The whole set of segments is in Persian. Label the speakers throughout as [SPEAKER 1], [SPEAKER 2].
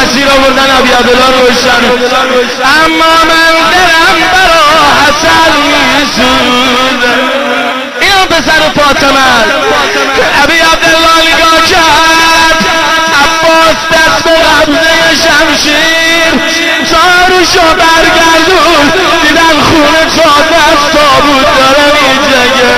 [SPEAKER 1] اسیر آوردن ابی عبدالله روشن. اما من دلم برا حسن میسوزه. این پسر فاطمه ابی عبدالله نگاه کرد، عباس دست به قبضه شمشیر جاروشو برگردون، دیدن خونه چاده از تابوت داره میجگه.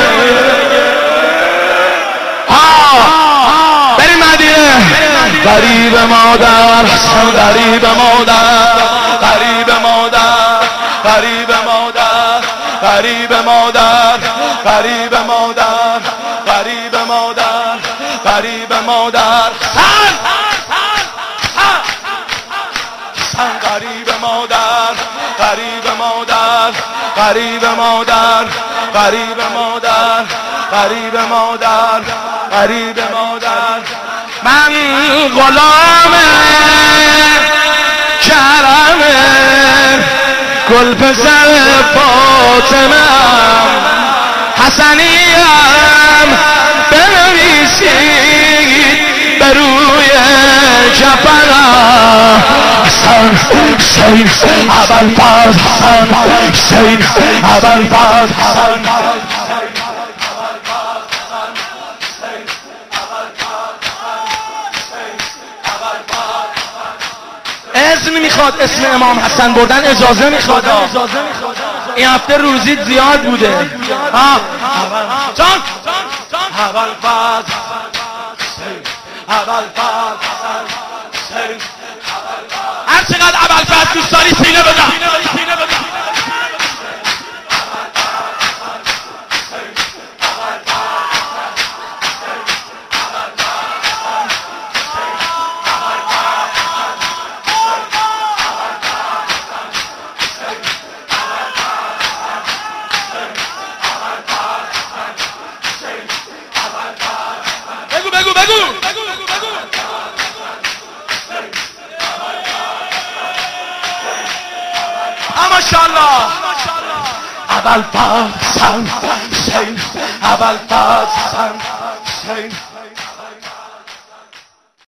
[SPEAKER 1] بریم مدینه. غریب مادر حسن، غریب مادر، غریب مادر، غریب مادر، غریب مادر، غریب مادر، غریب مادر، غریب مادر، حسن غریب مادر، غریب مادر، غریب مادر، غریب مادر، غریب مادر، غریب مادر. من غلام کرم گل پسر فاطمه حسنیم، بنویسید به روی جفنم حسن حسین ابوالفضل، حسن حسین ابوالفضل، حسن اذن میخواد اسم امام حسن بردن، اجازه میخواد. این هفته روزیت زیاد بوده. جان ابوالفضل، ابوالفضل، هر چقدر ابوالفضل دوست داری سینه بزن. ماشاءالله. ابوالفضل حسین، ابوالفضل حسین.